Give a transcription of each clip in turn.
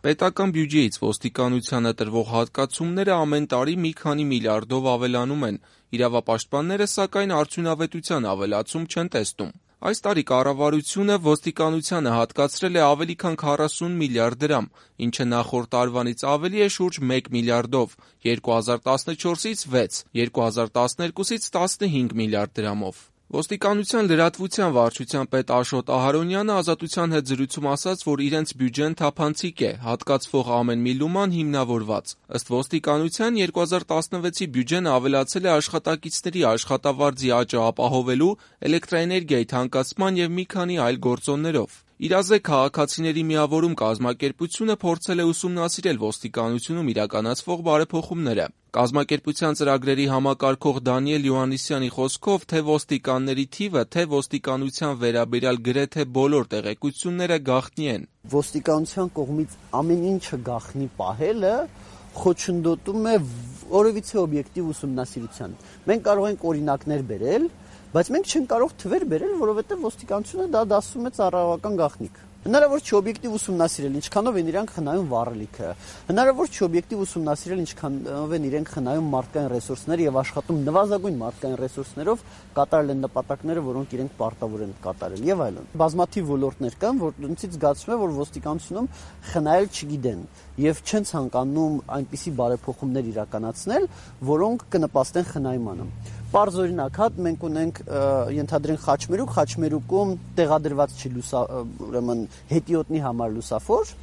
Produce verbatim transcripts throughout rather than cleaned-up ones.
Պետական բյուջեից ոստիկանությանը տրվող հատկացումները ամեն տարի մի քանի միլիարդով ավելանում են, իրավապաշտպանները սակայն արդյունավետության ավելացում չեն տեսնում։ Այս տարի կառավարությունը ոստիկանությանը հատկացրել է ավելի քան քառասուն միլիարդ դրամ, ինչը նախորդ տարվանից ավելի է շուրջ մեկ միլիարդով, երկու հազար տասնչորսից վեց, երկու հազար տասներկուսից տասնհինգ միլիարդ դրամով։ Ոստիկանության լրատվության վարչության պետ Աշոտ Ահարոնյանը Ազատության հետ զրույցում ասաց, որ իրենց բյուջեն թափանցիկ է, հատկացվող ամեն մի լուման հիմնավորված։ Ըստ ոստիկանության երկու հազար տասնվեցի բյուջեն ավելացել է աշխատակիցների աշխատավարձի աճը ապահովելու, էլեկտրաէներգիայի թանկացման և մի քանի այլ գործոններով։ «Իրազեկ քաղաքացիների միավորում» կազմակերպությունը փորձել է ուսումնասիրել ոստիկանությունում իրականացվող բարեփոխումները։ Կազմակերպության ծրագրերի համակարգող Դանիել Յոհաննիսյանի խոսքով թե ոստիկանների թիվը, թե ոստիկանության վերաբերյալ գրեթե բոլոր տեղեկությունները գաղտնի են։ Ոստիկանության կողմից ամեն ինչը գաղտնի պահելը խոչընդոտում է որևիցե օբյեկտիվ ուսումնասիրության։ Մենք կարող ենք օրինակներ բերել, բայց մենք չենք կարող թվեր բերել, որովհետև ոստիկանությունը դա դասում է ծառայողական գաղտնիք։ Հնարավոր չէ օբյեկտիվ ուսումնասիրել, ինչքանով են իրանք խնայում վառելիքը։ Հնարավոր չէ օբյեկտիվ ուսումնասիրել, ինչքանով են իրենք խնայում մարդկային ռեսուրսները եւ աշխատում նվազագույն մարդկային ռեսուրսներով կատարել են նպատակները, որոնք իրենք պարտավոր են կատարել եւ այլն։ Բազմաթիվ ոլորտներ կան, որոնցից զգացվում է, որ ոստիկանությունում խնայել չգիտեն եւ չեն ցանկանում այնպիսի բարեփոխումներ իրականացնել, որոնք կնպաստեն խնայմանը։ Պարզ օրինակ, հատ մենք ունենք ենթադրենք խաչմերուկ, խաչմերուկում տեղադրված չի լուսա, ուրեմն հետիոտնի համար լուսավոր,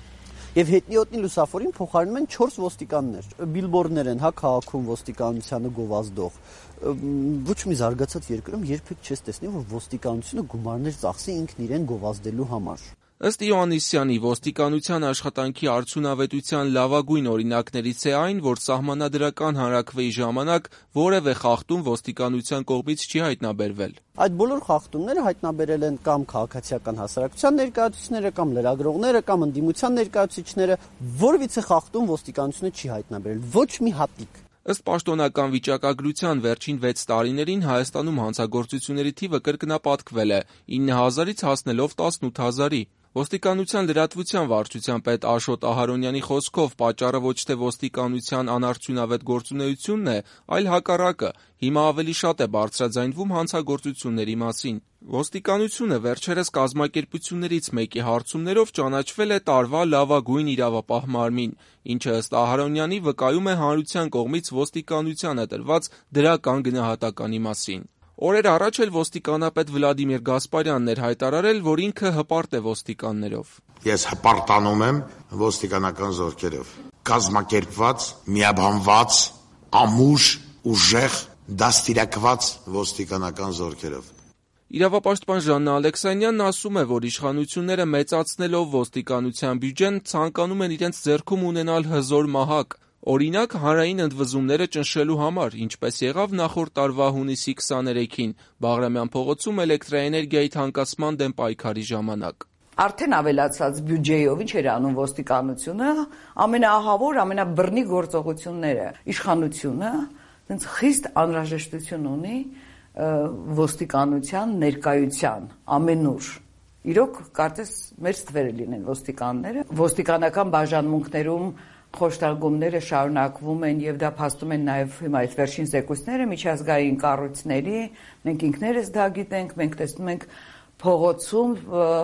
եւ հետիոտնի լուսավորին փոխարինում են չորս ոստիկաններ։ Բիլբորդներ են, հա, քաղաքում ոստիկանությանը գովազդող։ Ոչ մի զարգացած երկրում երբեք չես տեսնի, որ ոստիկանությունը գումարներ ծախսի ինքն իրեն գովազդելու համար։ Ըստ Յոհաննիսյանի, ոստիկանության աշխատանքի արդյունավետության լավագույն օրինակներից է այն, որ սահմանադրական հանրաքվեի ժամանակ որևէ խախտում ոստիկանության կողմից չի հայտնաբերվել։ Այդ բոլոր խախտումները հայտնաբերել են կամ քաղաքացիական հասարակության ներկայացուցիչները, կամ լրագրողները, կամ ընդդիմության ներկայացուցիչները, որևիցե խախտում ոստիկանությունը չի հայտնաբերել, ոչ մի հատիկ։ Ըստ պաշտոնական վիճակագրության վերջին վեց տարիներին Հայաստանում հանցագործությունների թիվը կրկնապատկվել է՝ ինը հազարից հասնելով տասնութ հազարի։ Ոստիկանության լրատվության վարչության պետ Աշոտ Ահարոնյանի խոսքով պատճառը ոչ թե ոստիկանության անարդյունավետ գործունեությունն է, այլ հակառակը։ Հիմա ավելի շատ է բարձրաձայնվում հանցագործությունների մասին։ Ոստիկանությունը վերջերս կազմակերպություններից մեկի հարցումներով ճանաչվել է տարվա լավագույն իրավապահ մարմին, ինչը ըստ Ահարոնյանի վկայում է հանրության կողմից ոստիկանությանը տրված դրական գնահատականի մասին։ Օրեր առաջ էլ ոստիկանապետ Վլադիմիր Գասպարյանն էր հայտարարել, որ ինքը հպարտ է ոստիկաններով։ Ես հպարտանում եմ ոստիկանական զորքերով։ Կազմակերպված, միաբանված, ամուր, ուժեղ, դաստիարակված ոստիկանական զորքերով։ Իրավապաշտպան Ժաննա Ալեքսանյանն ասում է, որ իշխանությունները մեծացնելով ոստիկանության բյուջեն ցանկանում են իրենց ձեռքում ունենալ հզոր մահակ։ Օրինակ, հանրային ընդվզումները ճնշելու համար, ինչպես եղավ նախորդ տարվա հունիսի քսաներեքին Բաղրամյան փողոցում էլեկտրաէներգիայի թանկացման դեմ պայքարի ժամանակ։ Արդեն ավելացած բյուջեով ինչ էր անում ոստիկանությունը, ամենաահավոր, ամենաբռնի գործողությունները։ Իշխանությունը այնց խիստ անհրաժեշտություն ունի ոստիկանության ներկայության ամենուր։ Իրոք, կարծես մեր ստվերը լինեն ոստիկանները։ Ոստիկանական բաժանմունքներում խոշտանգումները շարունակվում են եւ դա փաստում են նաեւ հիմա այդ վերջին զեկույցները միջազգային կառույցների, մենք ինքներս դա գիտենք, մենք տեսնում ենք փողոցում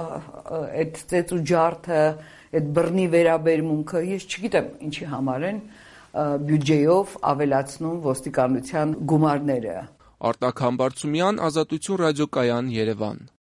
այդ ծեծ ու ջարդը, այդ բռնի վերաբերմունքը, ես չգիտեմ ինչի համար են բյուջեով ավելացնում ոստիկանության գումարները։ Արտակ Համբարձումյան, Ազատություն ռադիոկայան, Երևան։